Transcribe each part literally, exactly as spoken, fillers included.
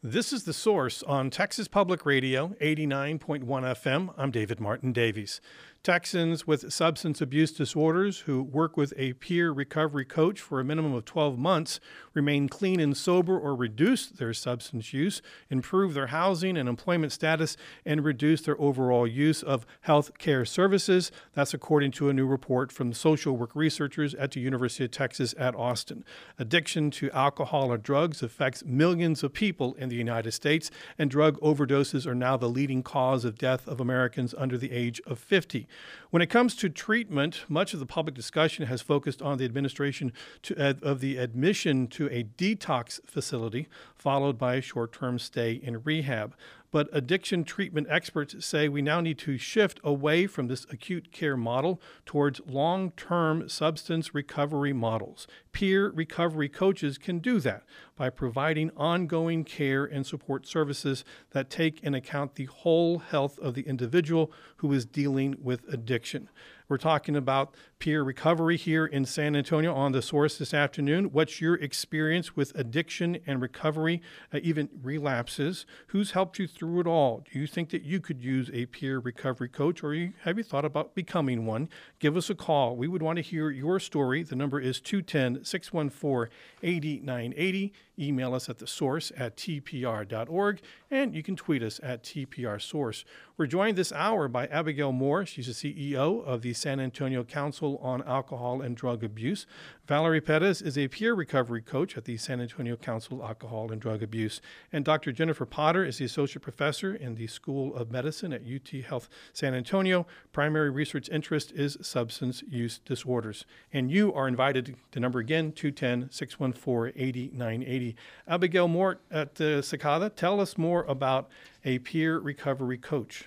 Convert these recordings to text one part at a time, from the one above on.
This is The Source on Texas Public Radio, eighty-nine point one F M. I'm David Martin Davies. Texans with substance abuse disorders who work with a peer recovery coach for a minimum of twelve months remain clean and sober or reduce their substance use, improve their housing and employment status, and reduce their overall use of health care services. That's according to a new report from social work researchers at the University of Texas at Austin. Addiction to alcohol or drugs affects millions of people in the United States, and drug overdoses are now the leading cause of death of Americans under the age of fifty. When it comes to treatment, much of the public discussion has focused on the administration to, uh, of the admission to a detox facility, followed by a short-term stay in rehab. But addiction treatment experts say we now need to shift away from this acute care model towards long-term substance recovery models. Peer recovery coaches can do that by providing ongoing care and support services that take into account the whole health of the individual who is dealing with addiction. We're talking about peer recovery here in San Antonio on The Source this afternoon. What's your experience with addiction and recovery, uh, even relapses? Who's helped you through it all? Do you think that you could use a peer recovery coach, or you, have you thought about becoming one? Give us a call. We would want to hear your story. The number is two one zero, six one four, eight nine eight zero. Email us at the source at t p r dot org, and you can tweet us at T P R Source. We're joined this hour by Abigail Moore. She's the C E O of the San Antonio Council on Alcohol and Drug Abuse. Valerie Perez is a peer recovery coach at the San Antonio Council on Alcohol and Drug Abuse. And Doctor Jennifer Potter is the associate professor in the School of Medicine at U T Health San Antonio. Primary research interest is substance use disorders. And you are invited, the number again, two one zero, six one four, eight nine eight zero. Abigail Moore at uh, Cicada, tell us more about a peer recovery coach.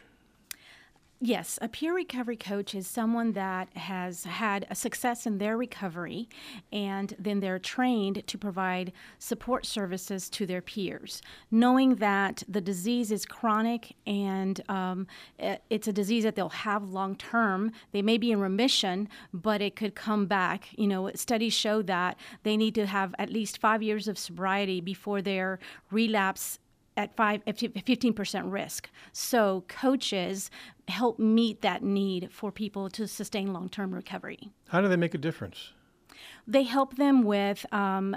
Yes, a peer recovery coach is someone that has had a success in their recovery, and then they're trained to provide support services to their peers, knowing that the disease is chronic and um, it's a disease that they'll have long term. They may be in remission, but it could come back. You know, studies show that they need to have at least five years of sobriety before their relapse at five, fifteen percent risk. So coaches help meet that need for people to sustain long-term recovery. How do they make a difference? They help them with um,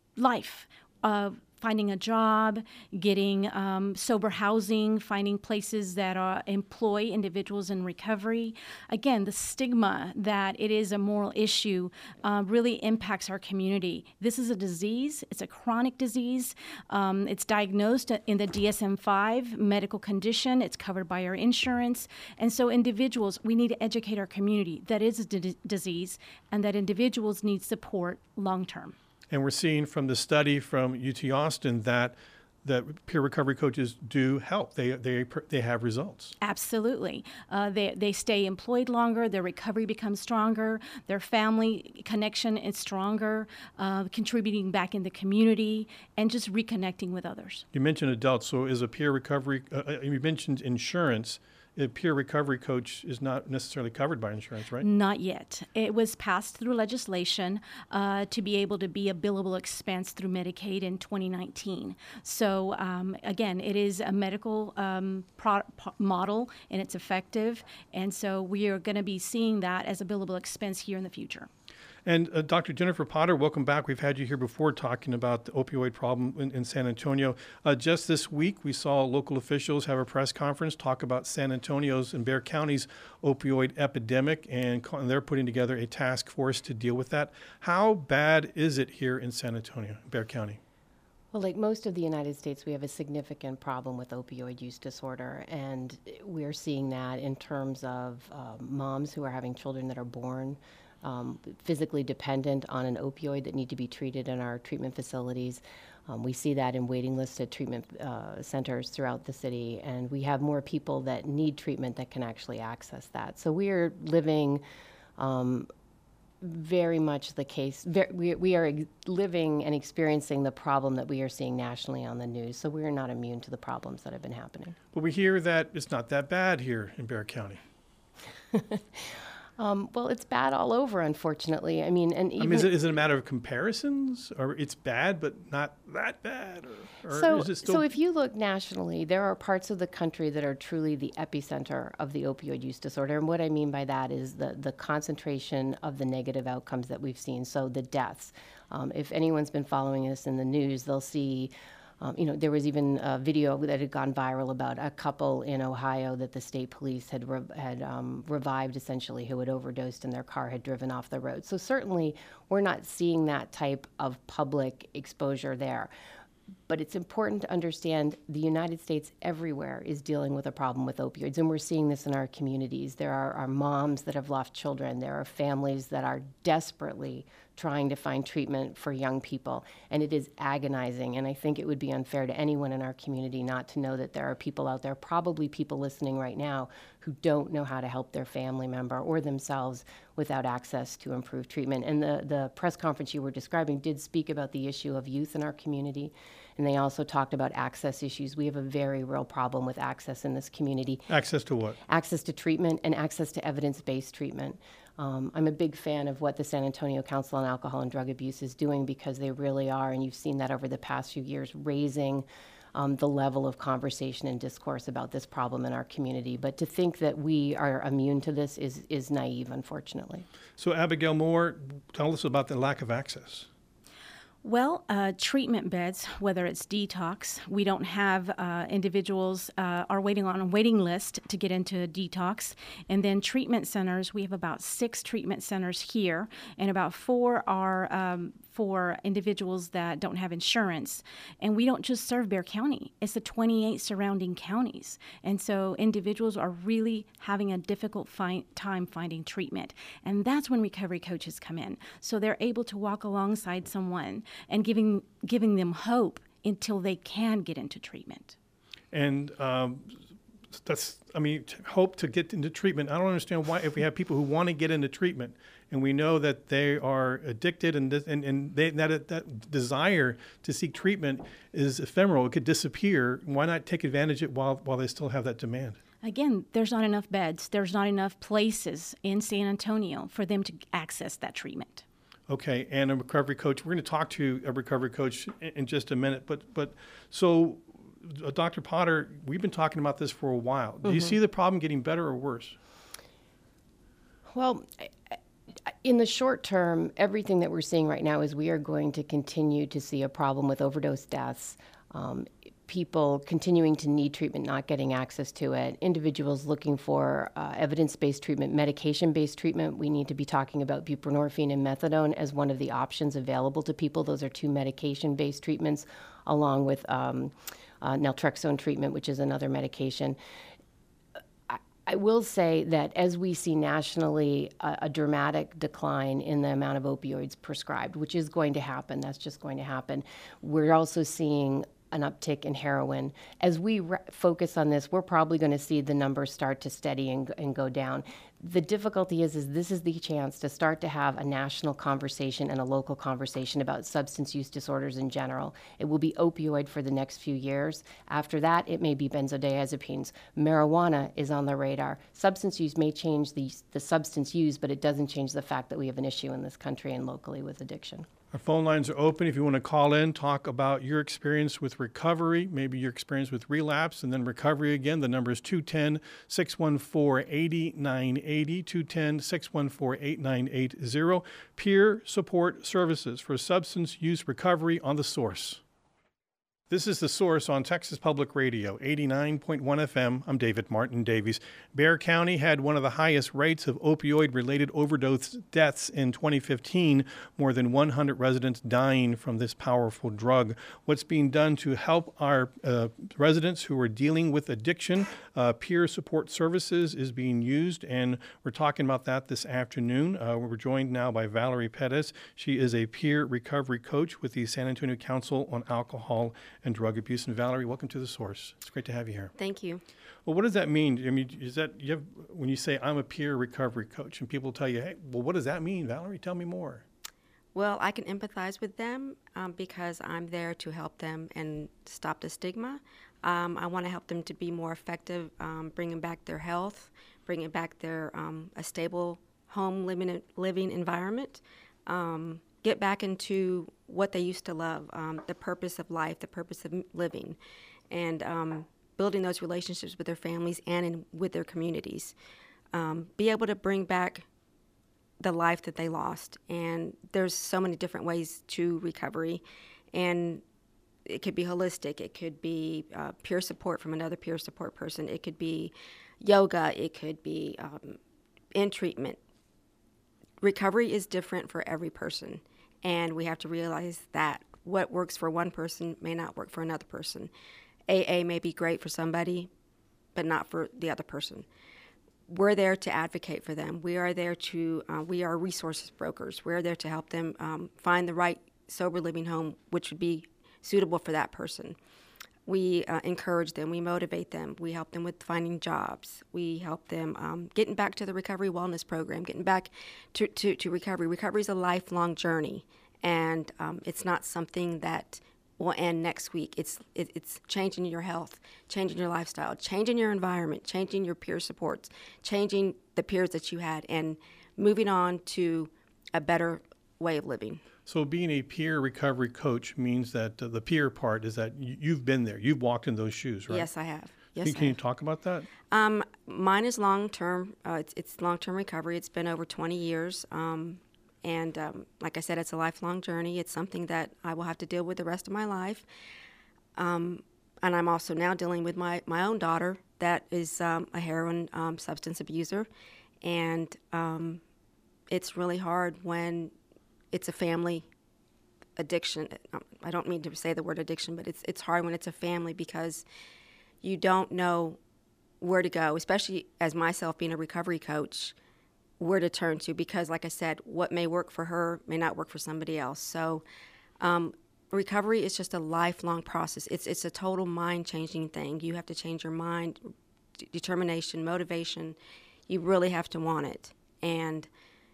life, uh, finding a job, getting um, sober housing, finding places that are, employ individuals in recovery. Again, the stigma that it is a moral issue uh, really impacts our community. This is a disease. It's a chronic disease. Um, it's diagnosed in the D S M five medical condition. It's covered by our insurance. And so individuals, we need to educate our community that it's a d- disease and that individuals need support long term. And we're seeing from the study from U T Austin that that peer recovery coaches do help. They they they have results. Absolutely. Uh, they they stay employed longer. Their recovery becomes stronger. Their family connection is stronger, uh, contributing back in the community and just reconnecting with others. You mentioned adults. So is a peer recovery, uh, you mentioned insurance. A peer recovery coach is not necessarily covered by insurance, right? Not yet. It was passed through legislation uh, to be able to be a billable expense through Medicaid in twenty nineteen. So um, again, it is a medical um, pro- pro- model, and it's effective. And so we are going to be seeing that as a billable expense here in the future. And uh, Doctor Jennifer Potter, welcome back. We've had you here before talking about the opioid problem in, in San Antonio. Uh, just this week, we saw local officials have a press conference talk about San Antonio's and Bexar County's opioid epidemic, and, co- and they're putting together a task force to deal with that. How bad is it here in San Antonio, Bexar County? Well, like most of the United States, we have a significant problem with opioid use disorder, and we're seeing that in terms of uh, moms who are having children that are born Um, physically dependent on an opioid that need to be treated in our treatment facilities. Um, we see that in waiting lists at treatment uh, centers throughout the city, and we have more people that need treatment that can actually access that. So we are living um, very much the case. Ver- we, we are ex- living and experiencing the problem that we are seeing nationally on the news, so we are not immune to the problems that have been happening. But we hear that it's not that bad here in Bexar County. Um, well, it's bad all over, unfortunately. I mean, and even I mean, is it, is it a matter of comparisons, or it's bad but not that bad, or, or so, is it still? so if you look nationally, there are parts of the country that are truly the epicenter of the opioid use disorder. And what I mean by that is the, the concentration of the negative outcomes that we've seen. So the deaths. Um, if anyone's been following this in the news, they'll see Um, you know, there was even a video that had gone viral about a couple in Ohio that the state police had rev- had um, revived, essentially, who had overdosed and their car had driven off the road. So certainly, we're not seeing that type of public exposure there. But it's important to understand the United States everywhere is dealing with a problem with opioids, and we're seeing this in our communities. There are, are moms that have lost children. There are families that are desperately trying to find treatment for young people, and it is agonizing. And I think it would be unfair to anyone in our community not to know that there are people out there, probably people listening right now, who don't know how to help their family member or themselves without access to improved treatment. And the, the press conference you were describing did speak about the issue of youth in our community, and they also talked about access issues. We have a very real problem with access in this community. Access to what? Access to treatment and access to evidence-based treatment. Um, I'm a big fan of what the San Antonio Council on Alcohol and Drug Abuse is doing, because they really are, and you've seen that over the past few years, raising um, the level of conversation and discourse about this problem in our community. But to think that we are immune to this is, is naive, unfortunately. So Abigail Moore, tell us about the lack of access. Well, uh, treatment beds, whether it's detox, we don't have uh, individuals uh, are waiting on a waiting list to get into detox. And then treatment centers, we have about six treatment centers here, and about four are um, for individuals that don't have insurance. And we don't just serve Bexar County, it's the twenty-eight surrounding counties. And so individuals are really having a difficult fi- time finding treatment. And that's when recovery coaches come in. So they're able to walk alongside someone and giving giving them hope until they can get into treatment. And um, that's, I mean, t- hope to get into treatment. I don't understand why, if we have people who want to get into treatment and we know that they are addicted and this, and, and they, that that desire to seek treatment is ephemeral, it could disappear, why not take advantage of it while, while they still have that demand? Again, there's not enough beds. There's not enough places in San Antonio for them to access that treatment. Okay, and a recovery coach. We're going to talk to a recovery coach in, in just a minute. But but so, uh, Doctor Potter, we've been talking about this for a while. Do mm-hmm. you see the problem getting better or worse? Well, in the short term, everything that we're seeing right now is we are going to continue to see a problem with overdose deaths. Um, people continuing to need treatment, not getting access to it, individuals looking for uh, evidence-based treatment, medication-based treatment. We need to be talking about buprenorphine and methadone as one of the options available to people. Those are two medication-based treatments, along with um, uh, naltrexone treatment, which is another medication. I, I will say that as we see nationally a, a dramatic decline in the amount of opioids prescribed, which is going to happen, that's just going to happen, we're also seeing an uptick in heroin. As we re- focus on this, we're probably going to see the numbers start to steady and, and go down. The difficulty is, is this is the chance to start to have a national conversation and a local conversation about substance use disorders in general. It will be opioid for the next few years. After that, it may be benzodiazepines. Marijuana is on the radar. Substance use may change the, the substance used, but it doesn't change the fact that we have an issue in this country and locally with addiction. Our phone lines are open. If you want to call in, talk about your experience with recovery, maybe your experience with relapse and then recovery again. The number is two one zero, six one four, eight nine eight zero, two one zero, six one four, eight nine eight zero. Peer Support Services for Substance Use Recovery on The Source. This is The Source on Texas Public Radio, eighty-nine point one F M. I'm David Martin Davies. Bexar County had one of the highest rates of opioid-related overdose deaths in twenty fifteen, more than one hundred residents dying from this powerful drug. What's being done to help our uh, residents who are dealing with addiction? Uh, peer support services is being used, and we're talking about that this afternoon. Uh, we're joined now by Valerie Pettis. She is a peer recovery coach with the San Antonio Council on Alcohol and Drug Abuse. And Valerie, welcome to The Source. It's great to have you here. Thank you. Well, what does that mean? I mean, is that you have, when you say I'm a peer recovery coach and people tell you, hey, well, what does that mean, Valerie? Tell me more. Well, I can empathize with them um, because I'm there to help them and stop the stigma. Um, I want to help them to be more effective, um, bringing back their health, bringing back their um, a stable home living living environment, um, get back into what they used to love, um, the purpose of life, the purpose of living, and um, building those relationships with their families and in, with their communities. Um, be able to bring back the life that they lost. And there's so many different ways to recovery, and it could be holistic. It could be uh, peer support from another peer support person. It could be yoga. It could be um, in treatment. Recovery is different for every person, and we have to realize that what works for one person may not work for another person. A A may be great for somebody, but not for the other person. We're there to advocate for them. We are there to, uh, we are resources brokers. We're there to help them um, find the right sober living home, which would be suitable for that person. We uh, encourage them. We motivate them. We help them with finding jobs. We help them um, getting back to the recovery wellness program, getting back to, to, to recovery. Recovery is a lifelong journey, and um, it's not something that will end next week. It's it, it's changing your health, changing your lifestyle, changing your environment, changing your peer supports, changing the peers that you had, and moving on to a better way of living. So being a peer recovery coach means that uh, the peer part is that y- you've been there, you've walked in those shoes, right? Yes, I have. Yes, Can, I can you have. talk about that? Um, mine is long term. Uh, it's it's long term recovery. It's been over twenty years. Um, And um, like I said, it's a lifelong journey. It's something that I will have to deal with the rest of my life. Um, and I'm also now dealing with my, my own daughter that is um, a heroin um, substance abuser. And um, it's really hard when it's a family addiction. I don't mean to say the word addiction, but it's it's hard when it's a family because you don't know where to go, especially as myself being a recovery coach, where to turn to, because like I said, what may work for her may not work for somebody else. So um, recovery is just a lifelong process. It's it's a total mind-changing thing. You have to change your mind, d- determination, motivation. You really have to want it. And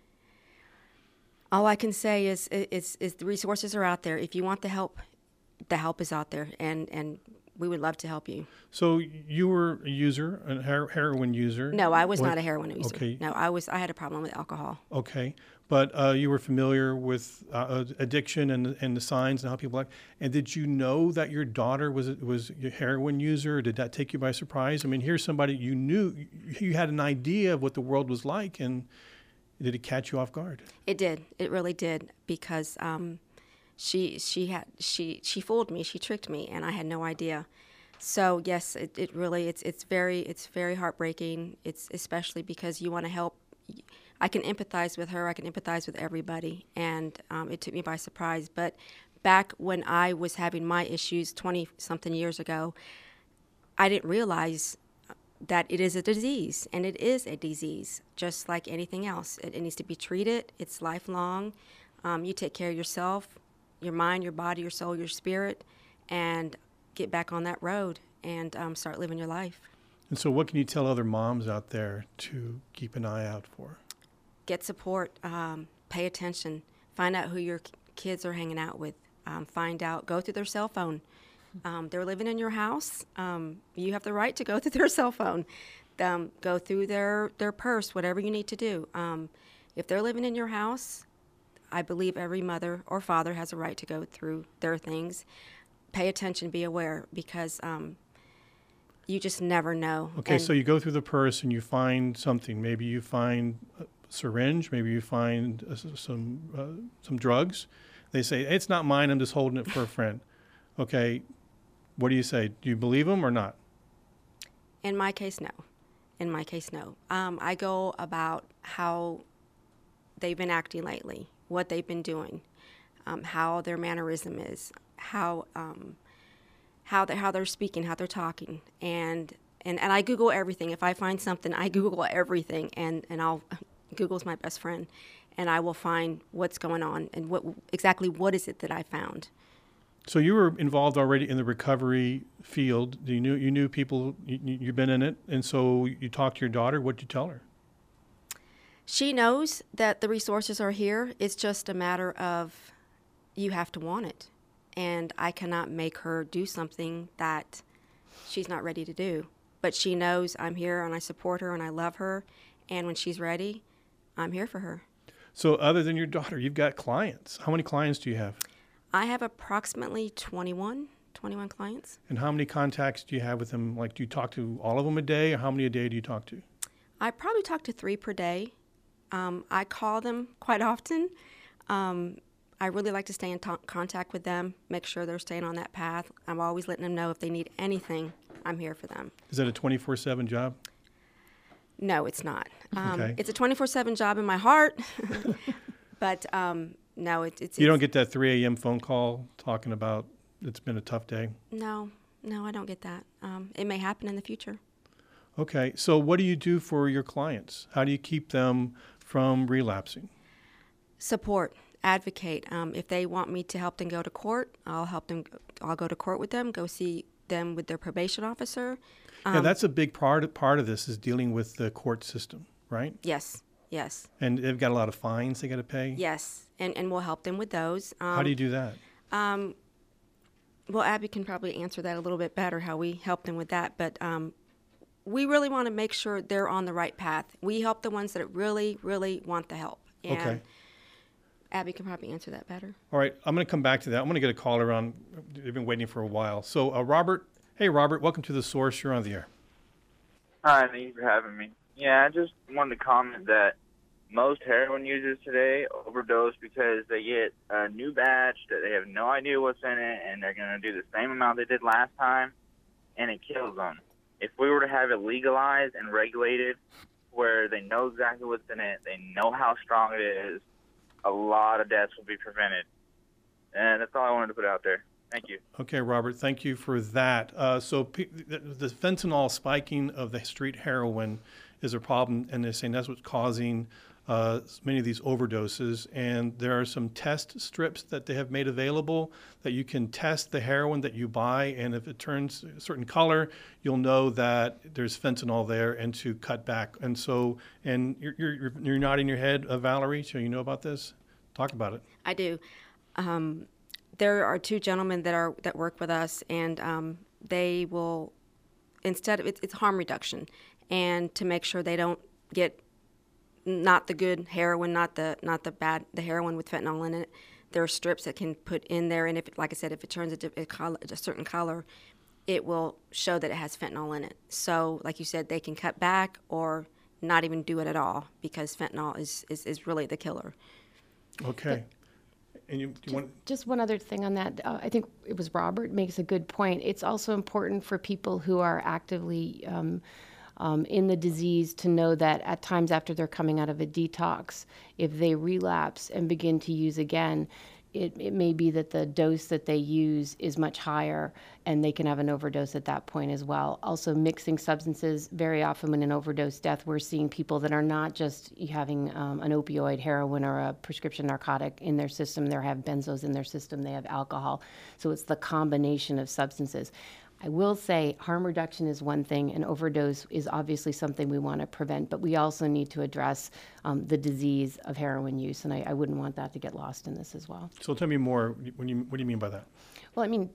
all I can say is, is, is the resources are out there. If you want the help, the help is out there, and, and we would love to help you. So you were a user, a her- heroin user? No, I was What- not a heroin user. Okay. No, I was. I had a problem with alcohol. Okay, but uh, you were familiar with uh, addiction and and the signs and how people act. And did you know that your daughter was a- was a heroin user? Or did that take you by surprise? I mean, here's somebody you knew, you had an idea of what the world was like, and did it catch you off guard? It did. It really did, because um, she she had she she fooled me. She tricked me, and I had no idea. So yes, it, it really it's it's very it's very heartbreaking. It's especially because you want to help. I can empathize with her. I can empathize with everybody, and um, it took me by surprise. But back when I was having my issues twenty something years ago, I didn't realize that it is a disease, and it is a disease, just like anything else. It, it needs to be treated. It's lifelong. Um, you take care of yourself, your mind, your body, your soul, your spirit, and get back on that road and um, start living your life. And so, what can you tell other moms out there to keep an eye out for? Get support. Um, pay attention. Find out who your k- kids are hanging out with. Um, find out. Go through their cell phone. Um, they're living in your house. Um, you have the right to go through their cell phone. Um, go through their, their purse, whatever you need to do. Um, if they're living in your house, I believe every mother or father has a right to go through their things. Pay attention, be aware, because um, you just never know. Okay, And so you go through the purse and you find something. Maybe you find a syringe. Maybe you find uh, s- some uh, some drugs. They say it's not mine. I'm just holding it for a friend. Okay, what do you say? Do you believe them or not? in my case, no. In my case, no. Um, I go about how they've been acting lately, what they've been doing, um, how their mannerism is, how um, how they how they're speaking, how they're talking, and and and I Google everything. If I find something, I Google everything, and and I'll Google's my best friend, and I will find what's going on and what exactly what is it that I found. So you were involved already in the recovery field. You knew you knew people. You, you've been in it, and so you talked to your daughter. What'd you tell her? She knows that the resources are here. It's just a matter of you have to want it. And I cannot make her do something that she's not ready to do. But she knows I'm here and I support her and I love her. And when she's ready, I'm here for her. So other than your daughter, you've got clients. How many clients do you have? I have approximately twenty-one, twenty-one clients. And how many contacts do you have with them? Like, do you talk to all of them a day, or how many a day do you talk to? I probably talk to three per day. Um, I call them quite often. Um, I really like to stay in t- contact with them, make sure they're staying on that path. I'm always letting them know if they need anything, I'm here for them. Is that a twenty-four seven job? No, it's not. Um, Okay. It's a twenty-four seven job in my heart, but um, no, it, it's... You don't it's, get that three a.m. phone call talking about it's been a tough day? No, no, I don't get that. Um, it may happen in the future. Okay. So what do you do for your clients? How do you keep them from relapsing? Support, advocate. Um, if they want me to help them go to court, I'll help them. I'll go to court with them, go see them with their probation officer. yeah, Um, that's a big part, part of this is dealing with the court system, right? Yes, yes, And they've got a lot of fines they got to pay? yes, and, and we'll help them with those. Um, How do you do that? Um, well, Abby can probably answer that a little bit better, how we help them with that. But um, we really want to make sure they're on the right path. We help the ones that really, really want the help. And Okay. Abby can probably answer that better. All right, I'm going to come back to that. I'm going to get a caller on. They've been waiting for a while. So, uh, Robert, hey, Robert, welcome to The Source. You're on the air. Hi, thank you for having me. Yeah, I just wanted to comment that most heroin users today overdose because they get a new batch that they have no idea what's in it, and they're going to do the same amount they did last time, and it kills them. If we were to have it legalized and regulated where they know exactly what's in it, they know how strong it is, a lot of deaths will be prevented. And that's all I wanted to put out there. Thank you. Okay, Robert, thank you for that. Uh, so pe- the, the fentanyl spiking of the street heroin is a problem, and they're saying that's what's causing uh, many of these overdoses. And there are some test strips that they have made available that you can test the heroin that you buy, and if it turns a certain color, you'll know that there's fentanyl there and to cut back. And so, and you're, you're, you're nodding your head, uh, Valerie, so you know about this? Talk about it. I do. Um, there are two gentlemen that are that work with us, and um, they will instead of it's, it's harm reduction, and to make sure they don't get not the good heroin, not the not the bad the heroin with fentanyl in it. There are strips that can put in there, and if like I said, if it turns a, a, color, a certain color, it will show that it has fentanyl in it. So, like you said, they can cut back or not even do it at all because fentanyl is is, is really the killer. Okay. And you, you want Just one other thing on that. Uh, I think it was Robert makes a good point. It's also important for people who are actively um, um, in the disease to know that at times after they're coming out of a detox, if they relapse and begin to use again, it, it may be that the dose that they use is much higher and they can have an overdose at that point as well. Also, mixing substances, very often when an overdose death, we're seeing people that are not just having um, an opioid, heroin, or a prescription narcotic in their system. They have benzos in their system, they have alcohol. So it's the combination of substances. I will say harm reduction is one thing, and overdose is obviously something we want to prevent, but we also need to address um, the disease of heroin use, and I, I wouldn't want that to get lost in this as well. So tell me more. When you, what do you mean by that? Well, I mean,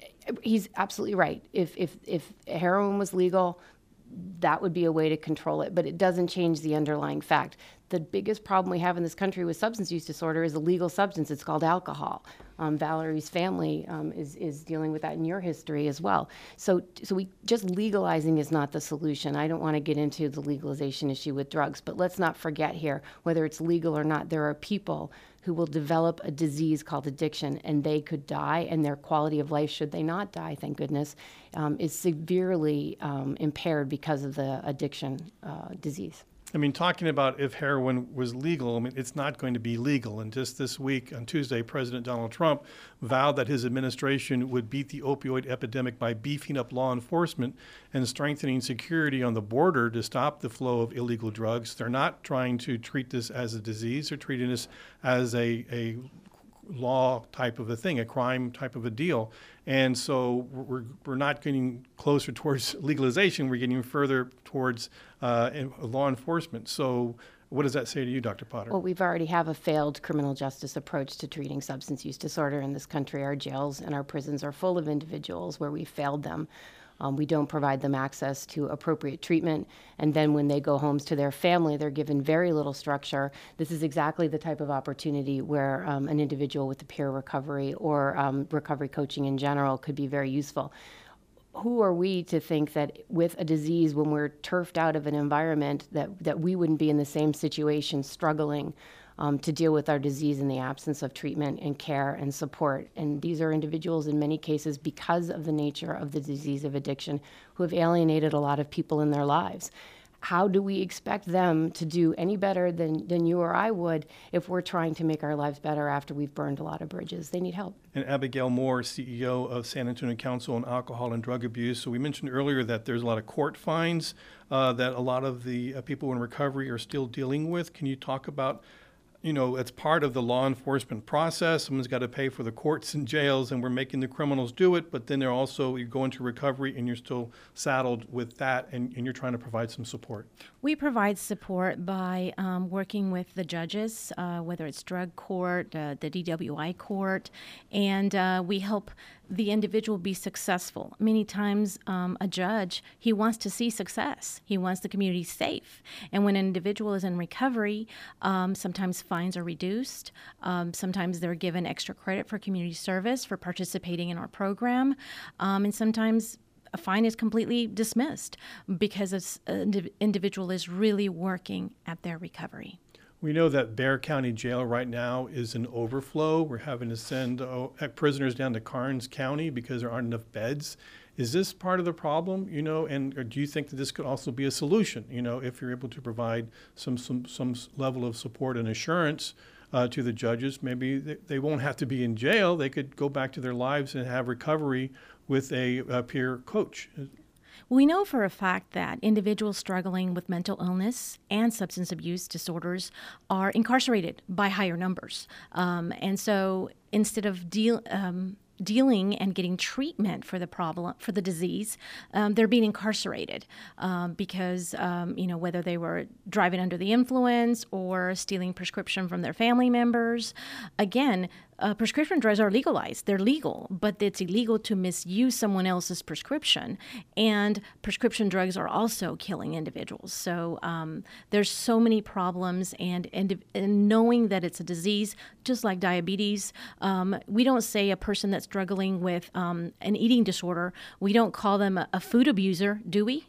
he's absolutely right. If if if heroin was legal, that would be a way to control it, but it doesn't change the underlying fact. The biggest problem we have in this country with substance use disorder is a legal substance. It's called alcohol. Um, Valerie's family um, is is dealing with that in your history as well. So so we just legalizing is not the solution. I don't want to get into the legalization issue with drugs, but let's not forget here, whether it's legal or not, there are people who will develop a disease called addiction, and they could die, and their quality of life, should they not die, thank goodness, um, is severely um, impaired because of the addiction uh, disease. I mean, talking about if heroin was legal, I mean, it's not going to be legal. And just this week, on Tuesday, President Donald Trump vowed that his administration would beat the opioid epidemic by beefing up law enforcement and strengthening security on the border to stop the flow of illegal drugs. They're not trying to treat this as a disease. They're treating this as a, a law type of a thing, a crime type of a deal. And so we're, we're not getting closer towards legalization. We're getting further towards uh, law enforcement. So what does that say to you, Doctor Potter? Well, we've already have a failed criminal justice approach to treating substance use disorder in this country. Our jails and our prisons are full of individuals where we failed them. Um, we don't provide them access to appropriate treatment. And then when they go homes to their family, they're given very little structure. This is exactly the type of opportunity where um, an individual with the peer recovery or um, recovery coaching in general could be very useful. Who are we to think that with a disease, when we're turfed out of an environment, that, that we wouldn't be in the same situation, struggling um, to deal with our disease in the absence of treatment and care and support? And these are individuals, in many cases, because of the nature of the disease of addiction, who have alienated a lot of people in their lives. How do we expect them to do any better than, than you or I would if we're trying to make our lives better after we've burned a lot of bridges? They need help. And Abigail Moore, C E O of San Antonio Council on Alcohol and Drug Abuse. So we mentioned earlier that there's a lot of court fines uh, that a lot of the uh, people in recovery are still dealing with. Can you talk about, you know, it's part of the law enforcement process. Someone's got to pay for the courts and jails, and we're making the criminals do it. But then they're also, you go into recovery and you're still saddled with that, and, and you're trying to provide some support. We provide support by um, working with the judges, uh, whether it's drug court, uh, the D W I court, and uh, we help the individual be successful. Many times um, a judge, he wants to see success. He wants the community safe. And when an individual is in recovery, um, sometimes fines are reduced. Um, sometimes they're given extra credit for community service for participating in our program. Um, and sometimes a fine is completely dismissed because an individual is really working at their recovery. We know that Bexar County Jail right now is in overflow. We're having to send uh, prisoners down to Karnes County because there aren't enough beds. Is this part of the problem, you know, and or do you think that this could also be a solution, you know, if you're able to provide some some, some level of support and assurance uh, to the judges? Maybe they, they won't have to be in jail. They could go back to their lives and have recovery with a, a peer coach. We know for a fact that individuals struggling with mental illness and substance abuse disorders are incarcerated by higher numbers. Um, and so instead of deal, um, dealing and getting treatment for the problem, for the disease, um, they're being incarcerated um, because, um, you know, whether they were driving under the influence or stealing prescription from their family members. Again, Uh, prescription drugs are legalized. They're legal, but it's illegal to misuse someone else's prescription. And prescription drugs are also killing individuals. So um, there's so many problems, and, and, and knowing that it's a disease, just like diabetes, um, we don't say a person that's struggling with um, an eating disorder, we don't call them a, a food abuser, do we?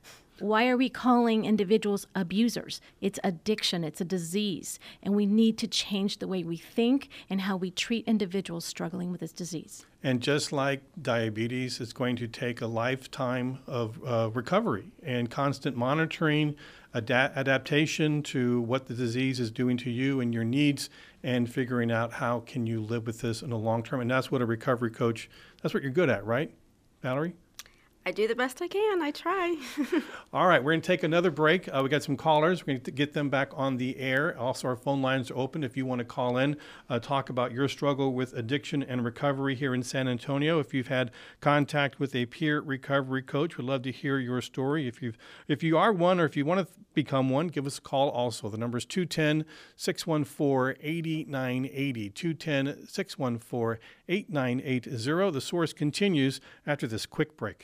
Why are we calling individuals abusers? It's addiction, it's a disease, and we need to change the way we think and how we treat individuals struggling with this disease. And just like diabetes, it's going to take a lifetime of uh, recovery and constant monitoring, ada- adaptation to what the disease is doing to you and your needs, and figuring out how can you live with this in the long term. And that's what a recovery coach, that's what you're good at, right, Valerie? I do the best I can. I try. All right, we're going to take another break. Uh, we got some callers. We're going to get them back on the air. Also, our phone lines are open if you want to call in, uh, talk about your struggle with addiction and recovery here in San Antonio. If you've had contact with a peer recovery coach, we'd love to hear your story. If you've, if you are one, or if you want to become one, give us a call also. The number is two one zero, six one four, eight nine eight zero, two one zero, six one four, eight nine eight zero. The Source continues after this quick break.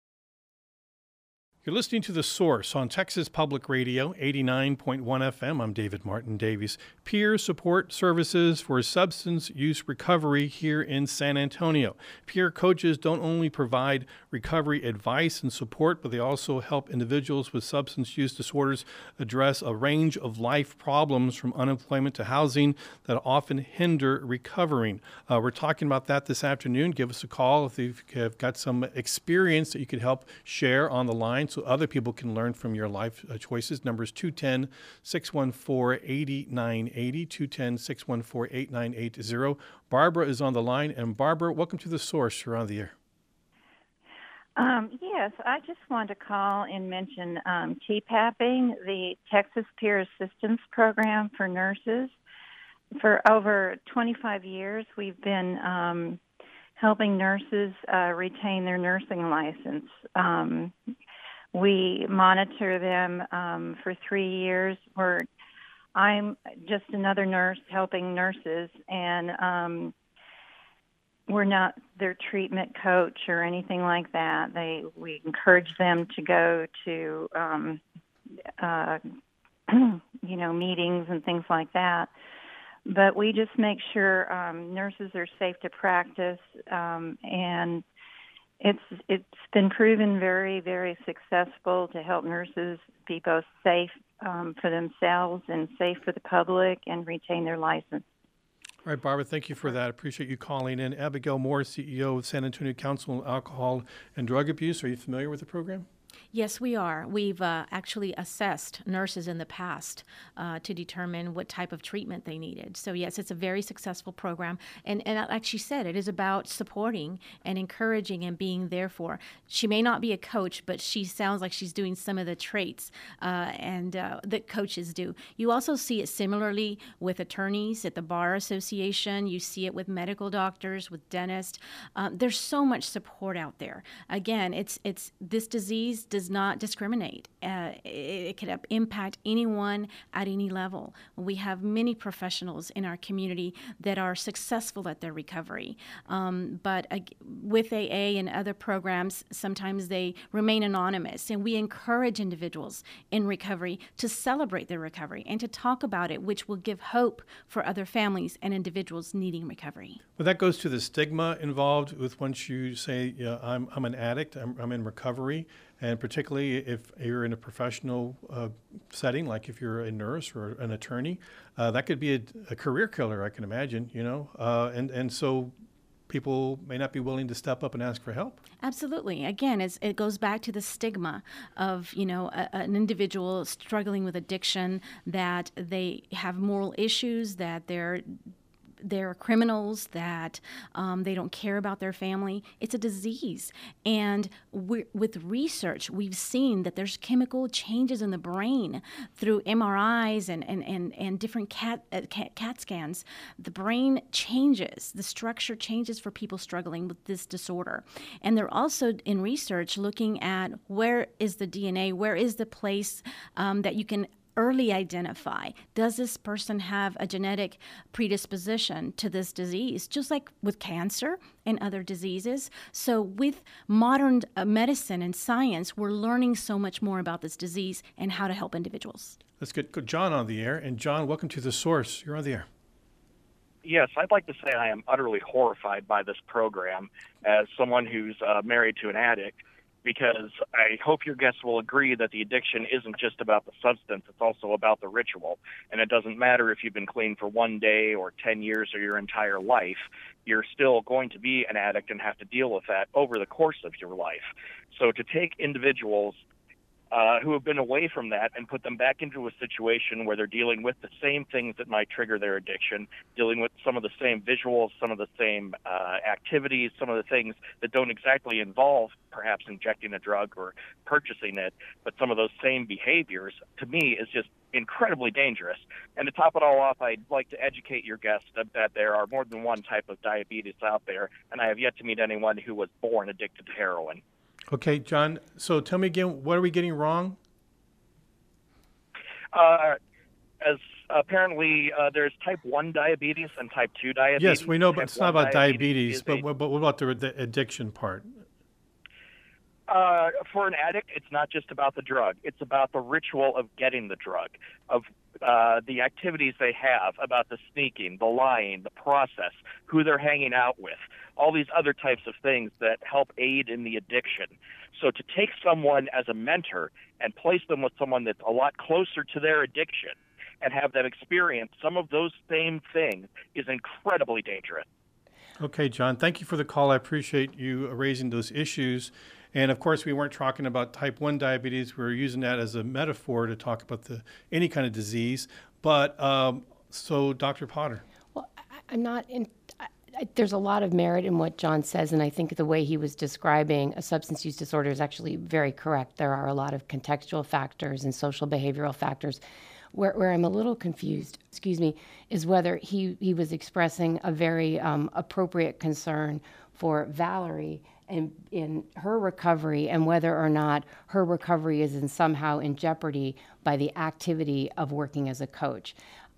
You're listening to The Source on Texas Public Radio, eighty-nine point one F M. I'm David Martin Davies. Peer support services for substance use recovery here in San Antonio. Peer coaches don't only provide recovery advice and support, but they also help individuals with substance use disorders address a range of life problems from unemployment to housing that often hinder recovering. Uh, we're talking about that this afternoon. Give us a call if you've got some experience that you could help share on the line, so other people can learn from your life choices. Numbers two one zero, six one four, eight nine eight zero, two one zero, six one four, eight nine eight zero. Barbara is on the line. And Barbara, welcome to The Source. You're on the air. Um, yes, I just wanted to call and mention um, TPAPing, the Texas Peer Assistance Program for nurses. For over twenty-five years, we've been um, helping nurses uh, retain their nursing license. Um, We monitor them um, for three years. We're, I'm just another nurse helping nurses, and um, we're not their treatment coach or anything like that. They we encourage them to go to um, uh, you know meetings and things like that. But we just make sure um, nurses are safe to practice, um, and it's it's been proven very very successful to help nurses be both safe um, for themselves and safe for the public and retain their license. All right, Barbara, thank you for that. Appreciate you calling in. Abigail Moore, C E O of San Antonio Council on Alcohol and Drug Abuse. Are you familiar with the program? Yes, we are. We've uh, actually assessed nurses in the past uh, to determine what type of treatment they needed. So yes, it's a very successful program. And, and like she said, it is about supporting and encouraging and being there for. She may not be a coach, but she sounds like she's doing some of the traits uh, and uh, that coaches do. You also see it similarly with attorneys at the Bar Association. You see it with medical doctors, with dentists. Um, there's so much support out there. Again, it's it's this disease does not discriminate. Uh, it, it could impact anyone at any level. We have many professionals in our community that are successful at their recovery. Um, but uh, with A A and other programs, sometimes they remain anonymous. And we encourage individuals in recovery to celebrate their recovery and to talk about it, which will give hope for other families and individuals needing recovery. Well, that goes to the stigma involved with once you say, yeah, I'm, I'm an addict, I'm, I'm in recovery. And particularly if you're in a professional uh, setting, like if you're a nurse or an attorney, uh, that could be a, a career killer, I can imagine, you know. Uh, and, and so people may not be willing to step up and ask for help. Absolutely. Again, it's, it goes back to the stigma of, you know, a, an individual struggling with addiction, that they have moral issues, that they're they're criminals, that um, they don't care about their family. It's a disease. And we're, with research, we've seen that there's chemical changes in the brain through M R Is and, and, and, and different CAT, uh, CAT, CAT scans. The brain changes. The structure changes for people struggling with this disorder. And they're also in research looking at where is the D N A, where is the place um, that you can early identify. Does this person have a genetic predisposition to this disease, just like with cancer and other diseases? So with modern uh, medicine and science, we're learning so much more about this disease and how to help individuals. Let's get John on the air. And John, welcome to The Source. You're on the air. Yes, I'd like to say I am utterly horrified by this program as someone who's uh, married to an addict, because I hope your guests will agree that the addiction isn't just about the substance, it's also about the ritual. And it doesn't matter if you've been clean for one day or ten years or your entire life, you're still going to be an addict and have to deal with that over the course of your life. So to take individuals uh, who have been away from that and put them back into a situation where they're dealing with the same things that might trigger their addiction, dealing with some of the same visuals, some of the same uh, activities, some of the things that don't exactly involve perhaps injecting a drug or purchasing it, but some of those same behaviors, to me, is just incredibly dangerous. And to top it all off, I'd like to educate your guests that there are more than one type of diabetes out there, and I have yet to meet anyone who was born addicted to heroin. Okay, John, so tell me again, what are we getting wrong? Uh, as apparently uh, there's type one diabetes and type two diabetes. Yes, we know, but Type it's not about diabetes diabetes, is but, a- but what about the, the addiction part? Uh, for an addict, it's not just about the drug. It's about the ritual of getting the drug, of uh, the activities they have, about the sneaking, the lying, the process, who they're hanging out with, all these other types of things that help aid in the addiction. So to take someone as a mentor and place them with someone that's a lot closer to their addiction and have them experience some of those same things is incredibly dangerous. Okay, John, thank you for the call. I appreciate you raising those issues. And of course, we weren't talking about type one diabetes. We were using that as a metaphor to talk about the any kind of disease. But um, so, Doctor Potter. Well, I, I'm not in. I, I, there's a lot of merit in what John says, and I think the way he was describing a substance use disorder is actually very correct. There are a lot of contextual factors and social behavioral factors. Where, where I'm a little confused, excuse me, is whether he, he was expressing a very um, appropriate concern for Valerie and in her recovery, and whether or not her recovery is in somehow in jeopardy by the activity of working as a coach.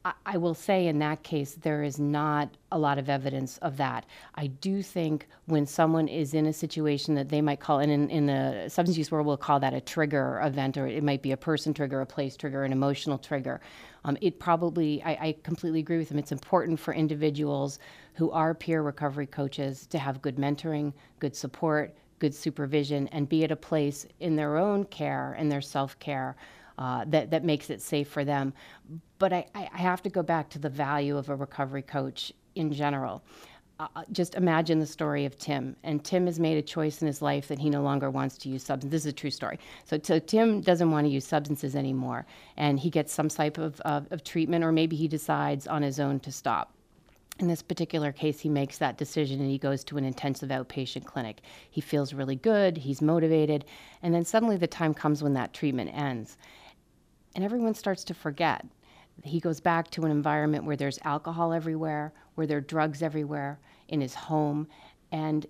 I, I will say in that case, there is not a lot of evidence of that. I do think when someone is in a situation that they might call, and in, in the substance use world, we'll call that a trigger event, or it might be a person trigger, a place trigger, an emotional trigger. Um, it probably, I, I completely agree with them. It's important for individuals who are peer recovery coaches to have good mentoring, good support, good supervision, and be at a place in their own care and their self-care uh, that, that makes it safe for them. But I, I have to go back to the value of a recovery coach in general. Uh, just imagine the story of Tim. And Tim has made a choice in his life that he no longer wants to use substances. This is a true story. So, so Tim doesn't want to use substances anymore. And he gets some type of, of, of treatment, or maybe he decides on his own to stop. In this particular case, he makes that decision and he goes to an intensive outpatient clinic. He feels really good, he's motivated, and then suddenly the time comes when that treatment ends. And everyone starts to forget. He goes back to an environment where there's alcohol everywhere, where there are drugs everywhere, in his home, and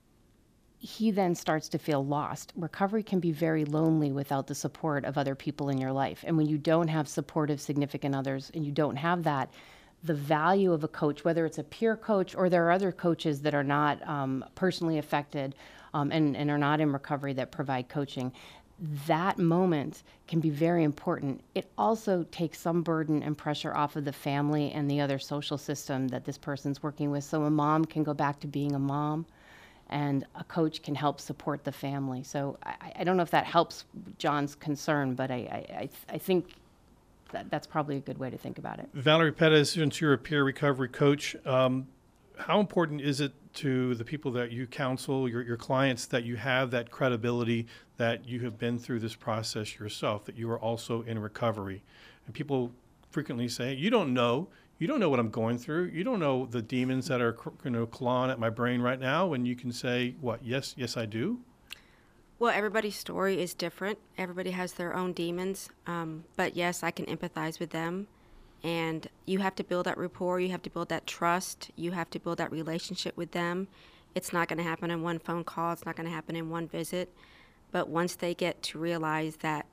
he then starts to feel lost. Recovery can be very lonely without the support of other people in your life. And when you don't have supportive significant others and you don't have that, the value of a coach, whether it's a peer coach or there are other coaches that are not um, personally affected um, and, and are not in recovery that provide coaching, that moment can be very important. It also takes some burden and pressure off of the family and the other social system that this person's working with. So a mom can go back to being a mom, and a coach can help support the family. So I, I don't know if that helps John's concern, but I, I, I think that that's probably a good way to think about it. Valerie Pettis, since you're a peer recovery coach, um, how important is it to the people that you counsel, your, your clients, that you have that credibility, that you have been through this process yourself, that you are also in recovery? And people frequently say, you don't know, you don't know what I'm going through. You don't know the demons that are, you know, clawing at my brain right now. And you can say, what, yes, yes, I do. Well, everybody's story is different. Everybody has their own demons. Um, but yes, I can empathize with them. And you have to build that rapport. You have to build that trust. You have to build that relationship with them. It's not going to happen in one phone call. It's not going to happen in one visit. But once they get to realize that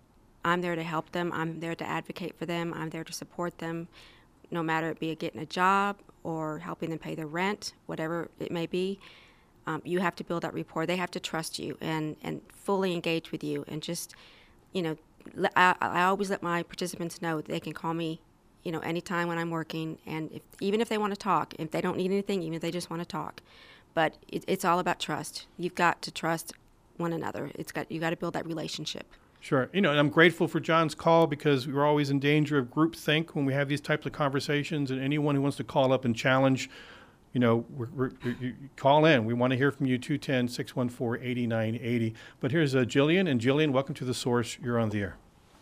I'm there to help them, I'm there to advocate for them, I'm there to support them, no matter it be getting a job or helping them pay their rent, whatever it may be, um, you have to build that rapport. They have to trust you and, and fully engage with you. And just, you know, I, I always let my participants know that they can call me, you know, anytime when I'm working. And if, even if they want to talk, if they don't need anything, even if they just want to talk. But it, it's all about trust. You've got to trust one another. It's got you got to build that relationship. Sure. You know, and I'm grateful for John's call, because we're always in danger of groupthink when we have these types of conversations. And anyone who wants to call up and challenge, you know, we're, we're, you call in. We want to hear from you, two one zero, six one four, eight nine eight zero. But here's uh, Jillian. And Jillian, welcome to The Source. You're on the air.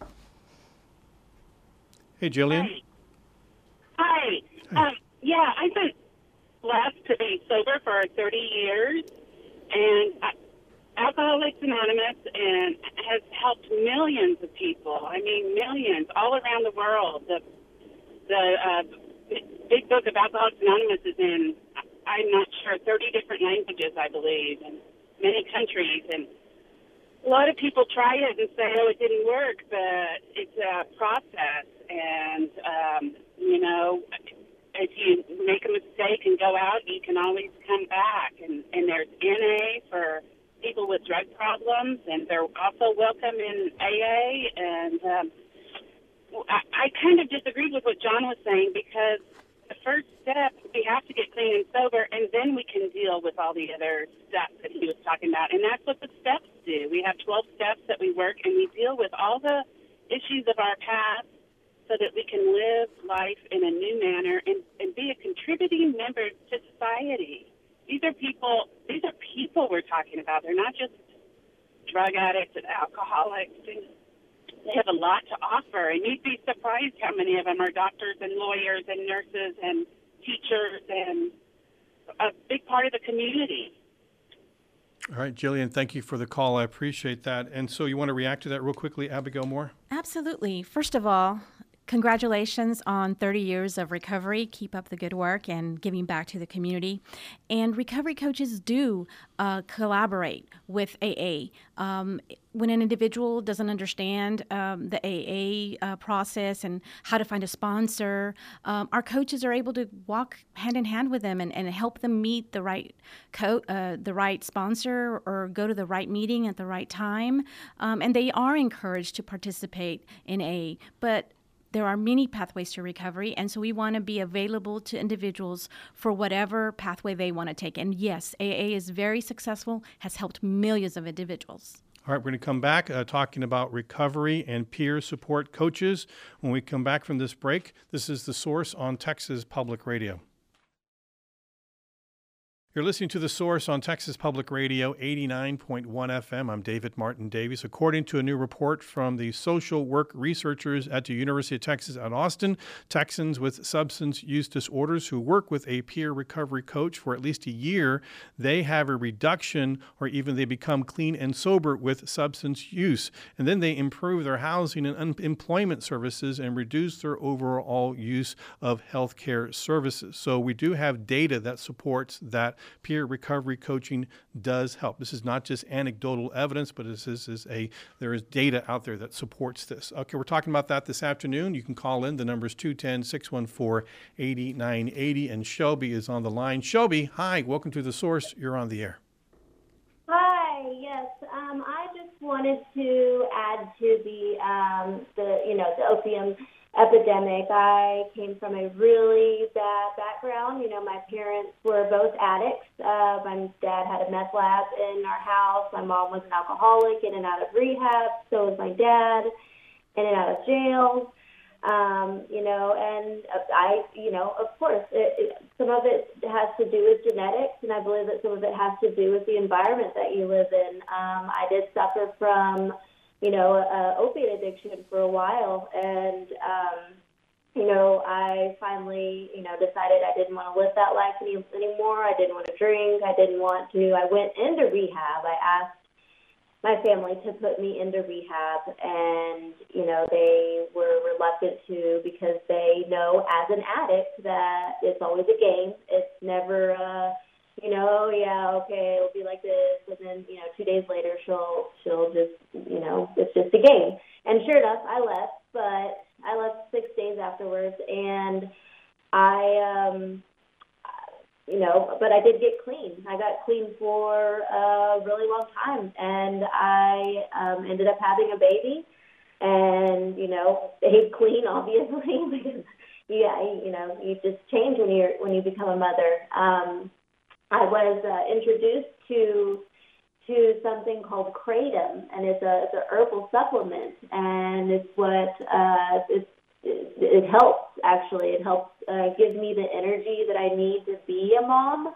Hey, Jillian. Hi. Hi. Hi. Um, yeah, I've been blessed to be sober for thirty years. And I, Alcoholics Anonymous and has helped millions of people. I mean, millions all around the world. The the uh, big book of Alcoholics Anonymous is in, I'm not sure, thirty different languages, I believe, in many countries. And a lot of people try it and say, oh, it didn't work, but it's a process. And, um, you know, if you make a mistake and go out, you can always come back. And, and there's N A for people with drug problems, and they're also welcome in A A. And um, I, I kind of disagreed with what John was saying, because the first step, we have to get clean and sober, and then we can deal with all the other stuff that he was talking about. And that's what the steps do. We have twelve steps that we work, and we deal with all the issues of our past so that we can live life in a new manner and, and be a contributing member to society. These are people, these are people we're talking about. They're not just drug addicts and alcoholics. They have a lot to offer, and you'd be surprised how many of them are doctors and lawyers and nurses and teachers and a big part of the community. All right, Jillian, thank you for the call. I appreciate that. And so you want to react to that real quickly, Abigail Moore? Absolutely. First of all, congratulations on thirty years of recovery. Keep up the good work and giving back to the community. And recovery coaches do uh, collaborate with A A. Um, when an individual doesn't understand um, the A A uh, process and how to find a sponsor, um, our coaches are able to walk hand in hand with them and, and help them meet the right co- uh, the right sponsor or go to the right meeting at the right time. Um, and they are encouraged to participate in A A. But there are many pathways to recovery, and so we want to be available to individuals for whatever pathway they want to take. And yes, A A is very successful, has helped millions of individuals. All right, we're going to come back uh, talking about recovery and peer support coaches. When we come back from this break, this is The Source on Texas Public Radio. You're listening to The Source on Texas Public Radio, eighty-nine point one F M. I'm David Martin Davies. According to a new report from the social work researchers at the University of Texas at Austin, Texans with substance use disorders who work with a peer recovery coach for at least a year, they have a reduction or even they become clean and sober with substance use. And then they improve their housing and employment services and reduce their overall use of healthcare services. So we do have data that supports that peer recovery coaching does help. This is not just anecdotal evidence, but this is, is a there is data out there that supports this. Okay, we're talking about that this afternoon. You can call in. The number is two one zero, six one four, eight nine eight zero, and Shelby is on the line. Shelby, hi. Welcome to The Source. You're on the air. Hi. Yes. Um, I just wanted to add to the um, the you know the opium epidemic. I came from a really bad background. You know, my parents were both addicts. Uh, my dad had a meth lab in our house. My mom was an alcoholic, in and out of rehab. So was my dad, in and out of jail. Um, you know, and I, you know, of course, it, it, some of it has to do with genetics, and I believe that some of it has to do with the environment that you live in. Um, I did suffer from you know, uh, opiate addiction for a while. And, um, you know, I finally, you know, decided I didn't want to live that life any, anymore. I didn't want to drink. I didn't want to. I went into rehab. I asked my family to put me into rehab, and, you know, they were reluctant to because they know as an addict that it's always a game. It's never uh you know, yeah, okay, it'll be like this, and then, you know, two days later she'll she'll just, you know, it's just a game. And sure enough, I left, but I left six days afterwards, and I, um, you know, but I did get clean. I got clean for a really long time, and I um, ended up having a baby, and, you know, stayed clean, obviously, because, yeah, you know, you just change when you're when you become a mother. Um, I was uh, introduced to to something called Kratom, and it's a it's a herbal supplement, and it's what uh, it's, it, it helps actually. It helps uh, give me the energy that I need to be a mom.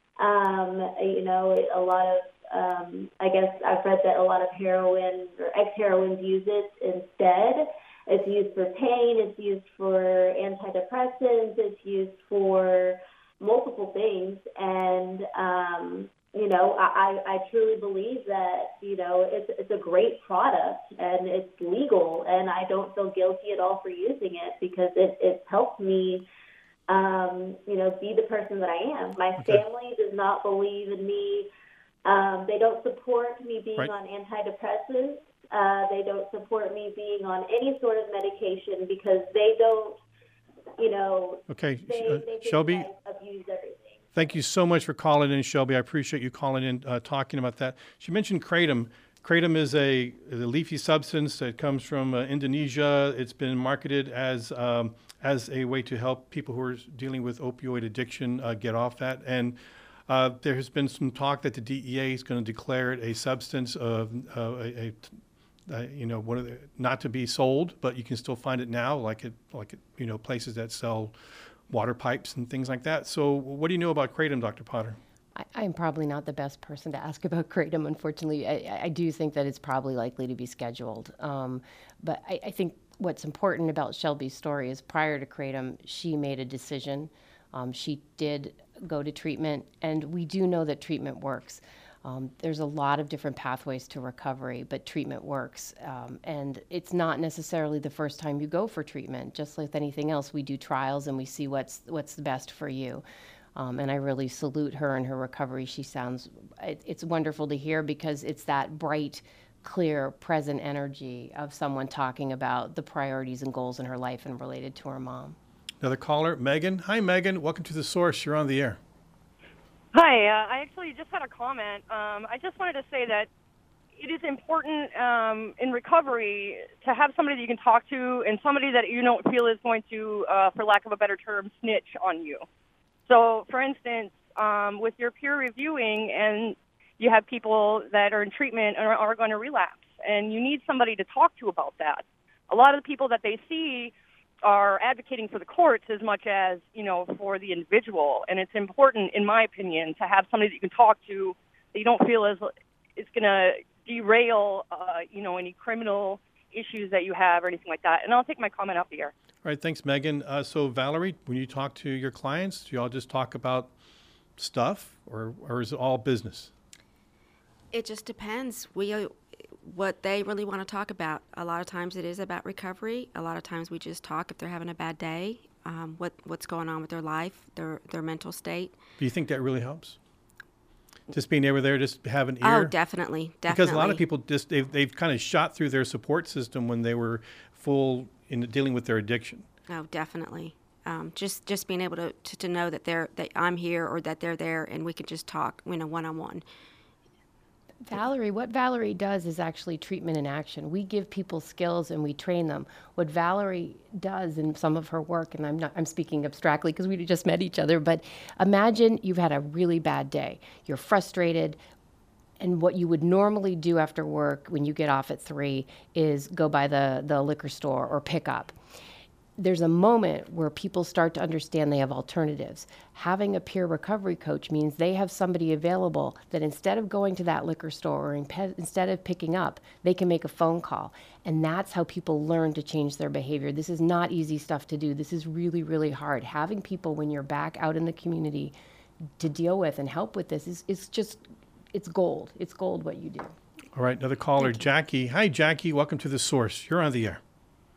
Um, you know, a lot of um, I guess I've read that a lot of heroin or ex-heroines use it instead. It's used for pain. It's used for antidepressants. It's used for multiple things, and um, you know, I, I truly believe that, you know, it's it's a great product and it's legal, and I don't feel guilty at all for using it because it, it helped me, um, you know, be the person that I am. My Okay. family does not believe in me. Um, they don't support me being Right. on antidepressants. Uh, they don't support me being on any sort of medication because they don't, you know, Okay, they, uh, they think Shelby, I abuse everything. thank you so much for calling in, Shelby. I appreciate you calling in, uh, talking about that. She mentioned kratom. Kratom is a, a leafy substance that comes from uh, Indonesia. It's been marketed as um, as a way to help people who are dealing with opioid addiction uh, get off that. And uh, there has been some talk that the D E A is going to declare it a substance of uh, a, a Uh, you know, one of the, not to be sold, but you can still find it now, like it, like it, you know, places that sell water pipes and things like that. So, what do you know about kratom, Doctor Potter? I, I'm probably not the best person to ask about kratom, unfortunately. I, I do think that it's probably likely to be scheduled. Um, but I, I think what's important about Shelby's story is prior to kratom, she made a decision. Um, she did go to treatment, and we do know that treatment works. Um, there's a lot of different pathways to recovery, but treatment works. Um, and it's not necessarily the first time you go for treatment. Just like anything else, we do trials and we see what's what's the best for you. Um, and I really salute her and her recovery. She sounds, it, it's wonderful to hear because it's that bright, clear, present energy of someone talking about the priorities and goals in her life and related to her mom. Another caller, Megan. Hi, Megan. Welcome to The Source. You're on the air. Hi, uh, I actually just had a comment. Um, I just wanted to say that it is important um, in recovery to have somebody that you can talk to and somebody that you don't feel is going to, uh, for lack of a better term, snitch on you. So, for instance, um, with your peer reviewing and you have people that are in treatment and are, are going to relapse, and you need somebody to talk to about that. A lot of the people that they see are advocating for the courts as much as, you know, for the individual. And it's important, in my opinion, to have somebody that you can talk to that you don't feel is it's going to derail, uh, you know, any criminal issues that you have or anything like that. And I'll take my comment off the air. All right, thanks, Megan. Uh, so, Valerie, when you talk to your clients, do you all just talk about stuff, or, or is it all business? It just depends. We uh, what they really want to talk about. A lot of times it is about recovery. A lot of times we just talk if they're having a bad day, um, what what's going on with their life, their their mental state. Do you think that really helps? Just being able there, just have an ear? Oh, definitely, definitely. Because a lot of people just, they've, they've kind of shot through their support system when they were full in dealing with their addiction. Oh, definitely. Um, just just being able to, to, to know that they're that I'm here or that they're there and we can just talk, you know, one on one. Valerie, what Valerie does is actually treatment in action. We give people skills and we train them. What Valerie does in some of her work, and I'm not I'm speaking abstractly because we just met each other, but imagine you've had a really bad day. You're frustrated, and what you would normally do after work when you get off at three is go by the, the liquor store or pick up. There's a moment where people start to understand they have alternatives. Having a peer recovery coach means they have somebody available that instead of going to that liquor store or in pe- instead of picking up, they can make a phone call. And that's how people learn to change their behavior. This is not easy stuff to do. This is really, really hard. Having people when you're back out in the community to deal with and help with this is, is just, it's gold. It's gold what you do. All right, another caller, Jackie. Hi, Jackie. Welcome to The Source. You're on the air.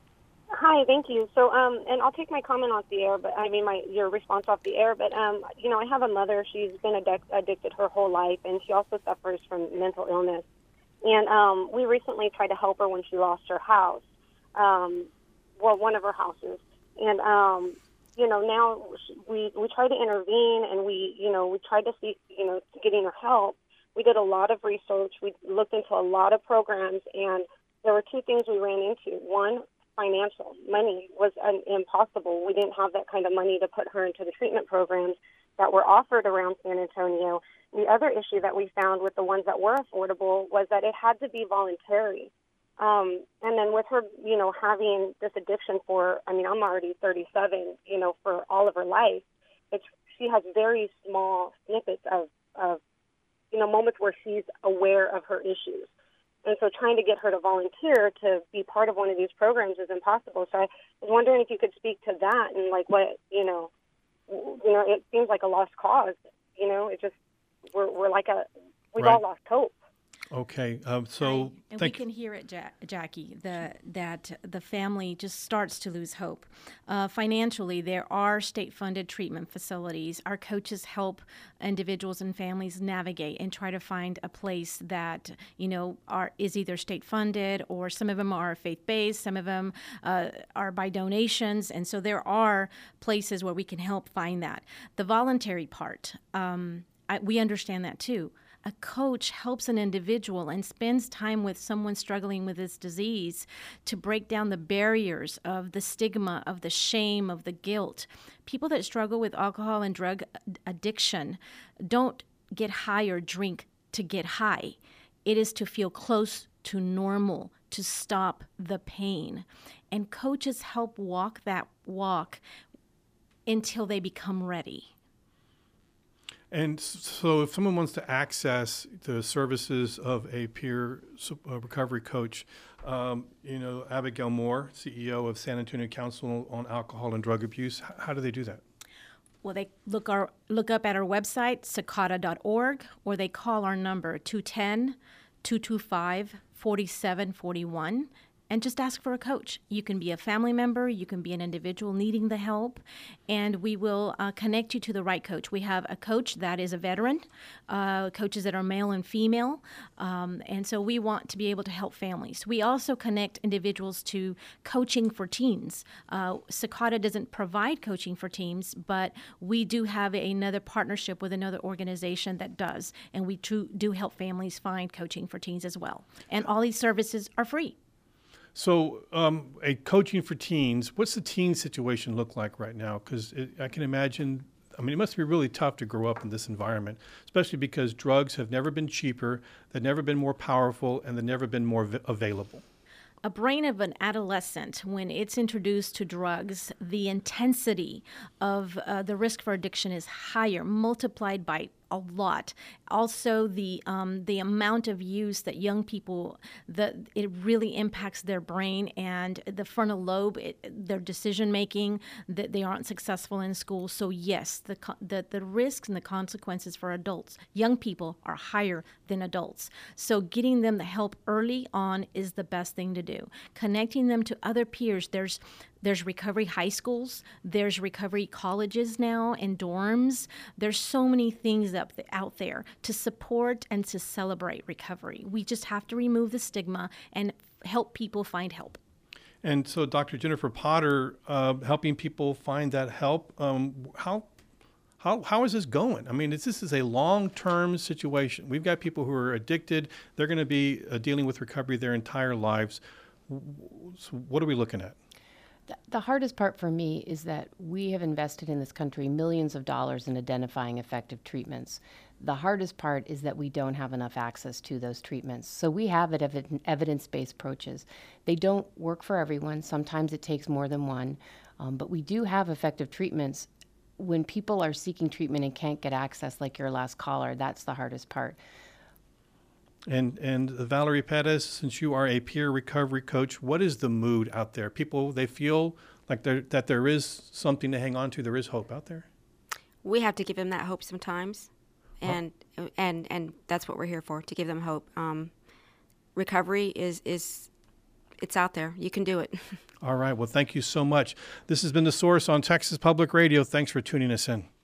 Hi, thank you. So, um, and I'll take my comment off the air, but I mean my your response off the air. But um, you know, I have a mother. She's been addic- addicted her whole life, and she also suffers from mental illness. And um, we recently tried to help her when she lost her house, um, well, one of her houses. And um, you know, now we we tried to intervene, and we you know we tried to see you know getting her help. We did a lot of research. We looked into a lot of programs, and there were two things we ran into. One, financial. Money was um, impossible. We didn't have that kind of money to put her into the treatment programs that were offered around San Antonio. The other issue that we found with the ones that were affordable was that it had to be voluntary. Um, and then with her, you know, having this addiction for, I mean, I'm already thirty-seven, you know, for all of her life, it's, she has very small snippets of, of, you know, moments where she's aware of her issues. And so trying to get her to volunteer to be part of one of these programs is impossible. So I was wondering if you could speak to that and, like, what, you know, you know, it seems like a lost cause. You know, it just, we're, we're like a, we've Right. all lost hope. Okay, um, so And thank we can hear it, ja- Jackie, the, that the family just starts to lose hope. Uh, financially, there are state-funded treatment facilities. Our coaches help individuals and families navigate and try to find a place that, you know, are is either state-funded, or some of them are faith-based, some of them uh, are by donations, and so there are places where we can help find that. The voluntary part, um, I, we understand that too. A coach helps an individual and spends time with someone struggling with this disease to break down the barriers of the stigma, of the shame, of the guilt. People that struggle with alcohol and drug addiction don't get high or drink to get high. It is to feel close to normal, to stop the pain. And coaches help walk that walk until they become ready. And so if someone wants to access the services of a peer recovery coach, um, you know, Abigail Moore, C E O of San Antonio Council on Alcohol and Drug Abuse, how do they do that? Well, they look our look up at our website, cicada dot org, or they call our number, two one zero, two two five, four seven four one, and just ask for a coach. You can be a family member, you can be an individual needing the help, and we will uh, connect you to the right coach. We have a coach that is a veteran, uh, coaches that are male and female, um, and so we want to be able to help families. We also connect individuals to coaching for teens. Uh, Cicada doesn't provide coaching for teens, but we do have another partnership with another organization that does, and we tru- do help families find coaching for teens as well. And all these services are free. So, um, a coaching for teens, what's the teen situation look like right now? Because I can imagine, I mean, it must be really tough to grow up in this environment, especially because drugs have never been cheaper, they've never been more powerful, and they've never been more v- available. A brain of an adolescent, when it's introduced to drugs, the intensity of uh, the risk for addiction is higher, multiplied by a lot. Also, the um, the amount of use that young people, that it really impacts their brain and the frontal lobe, it, their decision making, that they aren't successful in school. So yes, the, the the risks and the consequences for adults, young people, are higher than adults. So getting them the help early on is the best thing to do. Connecting them to other peers. There's There's recovery high schools, there's recovery colleges now and dorms. There's so many things up th- out there to support and to celebrate recovery. We just have to remove the stigma and help people find help. And so, Doctor Jennifer Potter, uh, helping people find that help, um, how How, how is this going? I mean, it's, this is a long-term situation. We've got people who are addicted. They're going to be uh, dealing with recovery their entire lives. So what are we looking at? The hardest part for me is that we have invested in this country millions of dollars in identifying effective treatments. The hardest part is that we don't have enough access to those treatments. So we have it ev- evidence-based approaches. They don't work for everyone. Sometimes it takes more than one. Um, but we do have effective treatments. When people are seeking treatment and can't get access, like your last caller, that's the hardest part. And and Valerie Perez, since you are a peer recovery coach, what is the mood out there? People, they feel like there, that there is something to hang on to. There is hope out there. We have to give them that hope sometimes, and oh. and and that's what we're here for, to give them hope. Um, recovery is is it's out there. You can do it. All right. Well, thank you so much. This has been The Source on Texas Public Radio. Thanks for tuning us in.